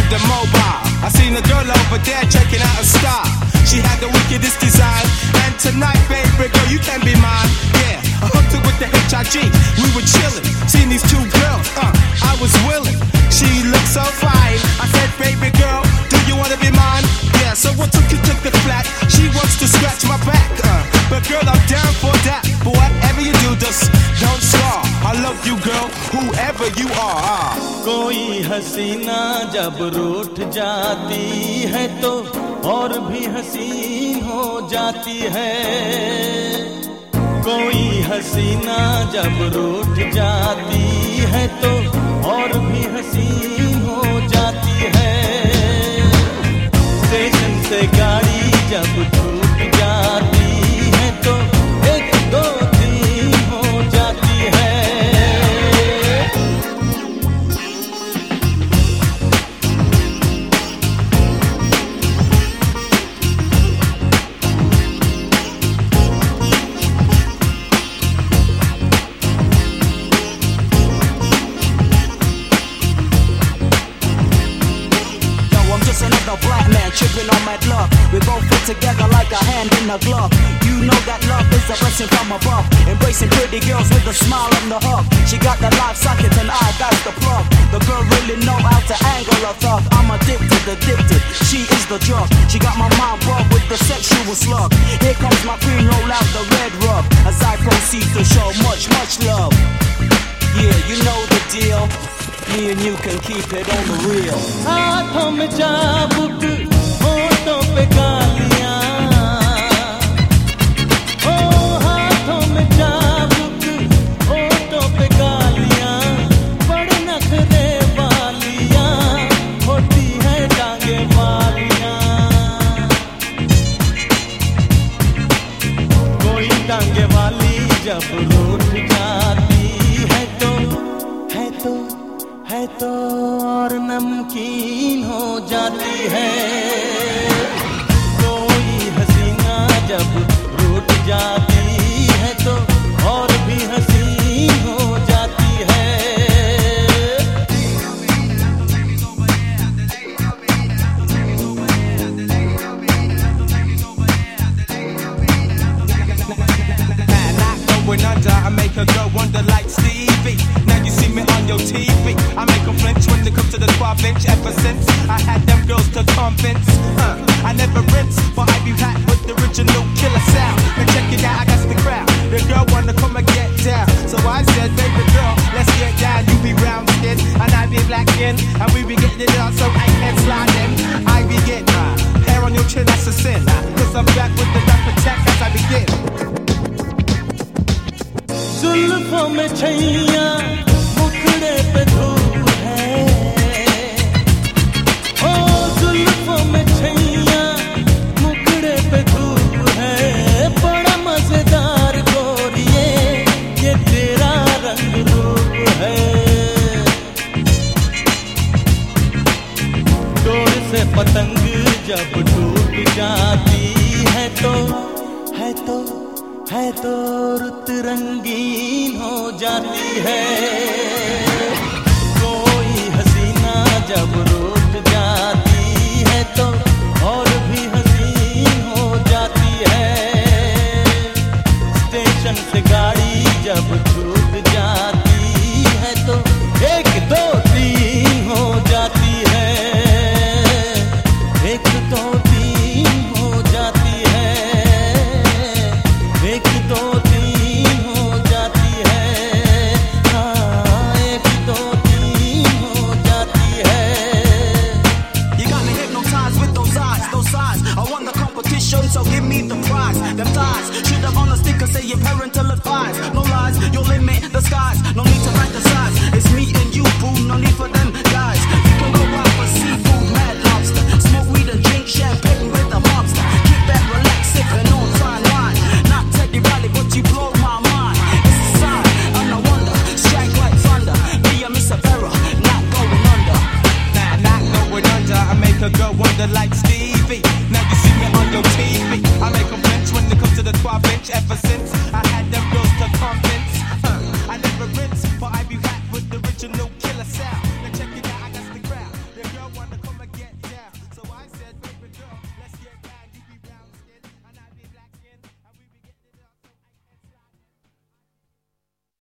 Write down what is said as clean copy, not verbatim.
the mobile. I seen a girl over there checking out a star. She had the wickedest design. And tonight, baby girl, you can be mine. Yeah, I hooked her with the HIG. We were chilling, seeing these two girls. I was willing. She looked so fine. I said, baby girl, do you wanna be mine? Yeah, so what took you to the flat? She wants to scratch my back. But girl, I'm down for that. But whatever you do, just don't scar. I love you, girl, whoever you are. कोई हसीना जब रूठ जाती है तो और भी हसीन हो जाती है. कोई हसीना जब रूठ जाती है तो और भी हसीन हो जाती है. स्टेशन से गाड़ी जब छूट जाती है तो एक दो दिन हो जाती है. Another black man tripping on mad love. We both fit together like a hand in a glove. You know that love is a blessing from above. Embracing pretty girls with a smile on the hug. She got the live socket and I got the plug. The girl really know how to angle a thug. I'm addicted. She is the drug. She got my mind bugged with the sexual slug. Here comes my queen, roll out the red rug as I proceed to show much love. Yeah, you know the deal. Me and you can keep it on the real. हाथों में चाबुक, होठों पे गालियां. ओ हाथों में चाबुक, होठों पे गालियां. बड़े नखरे वालियां, होती है टांगे वालियां. कोई टांगे वाली जब रूठ जाती है तो और नमकीन हो जाती है. कोई हसीना जब रूठ जाती है तो और भी हसीन हो जाती है. Going under, I make her go wonder like Stevie. Now you see me on your TV. I make them flinch when they come to the 12-inch. Ever since I had them girls to convince. I never rinse, but I be packed with the original killer sound. Now check it out, I got the crowd. The girl wanna come and get down. So I said, baby girl, let's get down. You be brown skin and I be black skin, and we be getting it out so I can slide in. I be getting hair on your chin, that's a sin. Cause I'm back with the rap attack as I begin. जुल्फों में छैया मुखड़े पे धूप है. ओ जुल्फों में छैया मुखड़े पे धूप है. बड़ा मजेदार गोरिये ये तेरा रंग रूप है. डोर से पतंग जब टूट जाती है तो रुत रंगीन हो जाती है. कोई हसीना जब रूठ जाती है तो और भी हसीन हो जाती है. स्टेशन से गाड़ी जब छूट जाती है तो एक दो तीन हो जाती है. एक दो तीन हो जाती है. एक दो तीन हो जाती है. हाँ एक दो तीन हो जाती है. You got me hypnotized with those eyes. I won the competition, so give me the prize. Them ties should have on a sticker saying parental advice. No lies, you'll limit the skies. No need to write the size. It's me and you, boo. No need for them guys. You can go out for seafood, mad lobster. Smoke weed and drink champagne with a mobster. Keep that relaxed, sipping on fine wine. Not Teddy Riley, but you blow my mind. It's a sign, and I wonder, strike like thunder. Me and Miss Vera, not going under. Nah, not going under. I make her go wonder like Stevie. Now you see me on your TV. I make them flinch when they come to the 12-inch. Ever since I had them girls to convince.